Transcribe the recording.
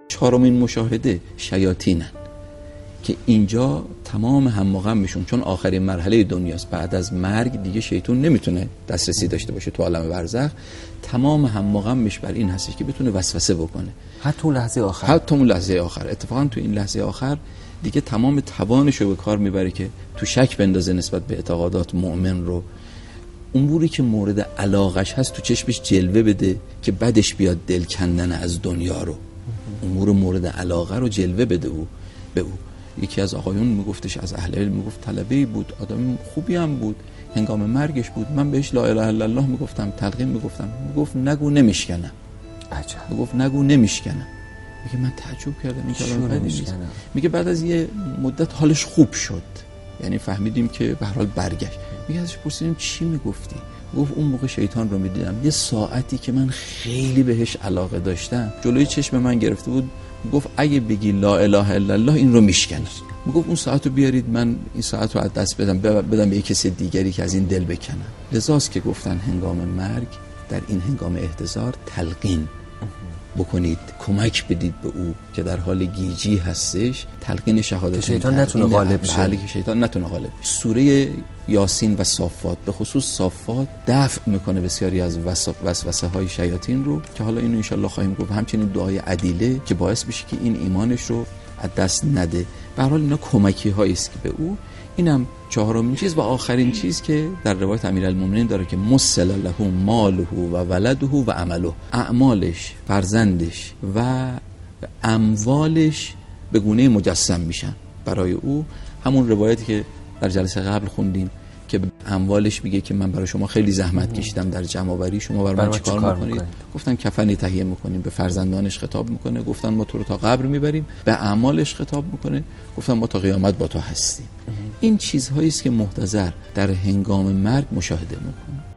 چهارمین مشاهده شیاطینن که اینجا تمام هم و غمشون، چون آخرین مرحله دنیاست، بعد از مرگ دیگه شیطان نمیتونه دسترسی داشته باشه تو عالم برزخ، تمام هم و غمش بر این هستش که بتونه وسوسه بکنه حتی اون لحظه آخر. حتی اون لحظه آخر. اتفاقا تو این لحظه آخر دیگه تمام توانش رو به کار میبره که تو شک بندازه نسبت به اعتقادات مؤمن رو. اموری که مورد علاقش هست تو چشمش جلوه بده که بعدش بیاد دل کندن از دنیا رو. امور مورد علاقه رو جلوه بده به او. یکی از آقایون میگفتش، از اهل علم میگفت، طلبه‌ای بود، آدم خوبی هم بود، هنگام مرگش بود، من بهش لا اله الا الله میگفتم، تلقین میگفتم، میگفت نگو نمیشکنم. عجب. میگفت نگو نمیشکنم. میگه من تعجب کردم این کلام بدی نیست. میگه بعد از یه مدت حالش خوب شد، یعنی فهمیدیم که به هر حال برگشت. میگه ازش پرسیدیم چی میگفتی؟ گفت اون موقع شیطان رو میدیدم، یه ساعتی که من خیلی بهش علاقه داشتم جلوی چشم من گرفته بود، گفت اگه بگی لا اله الا الله این رو میشکنم. میگفت اون ساعت رو بیارید من این ساعت رو از دست بدم به یک کسی دیگری که از این دل بکنم. لذاست که گفتن هنگام مرگ، در این هنگام احتضار تلقین بکنید، کمک بدید به او که در حال گیجی هستش، تلقین شهادت که شیطان نتونه غالب شه. که شیطان نتونه غالب شه. سوره یاسین و صافات، به خصوص صافات، دفع میکنه بسیاری از وسوسه های شیاطین رو که حالا اینو انشالله خواهیم گفت. همچنین دعای عدیله که باعث بشه که این ایمانش رو از دست نده. به هر حال اینا کمکی هایی است که به او. اینم چهارمین چیز و آخرین چیز که در روایت امیرالمومنین داره که مسل له ماله و ولده و عمله، اعمالش، فرزندش و اموالش به گونه مجسم میشن برای او. همون روایتی که در جلسه قبل خوندیم که اموالش میگه که من برای شما خیلی زحمت کشیدم در جمع آوری، شما برای من چیکار میکنید؟ گفتن کفنی تهیه میکنیم. به فرزندانش خطاب میکنه، گفتن ما تو رو تا قبر میبریم. به اعمالش خطاب میکنه، گفتن ما تا قیامت با تو هستیم. این چیزهایی است که محتضر در هنگام مرگ مشاهده میکنه.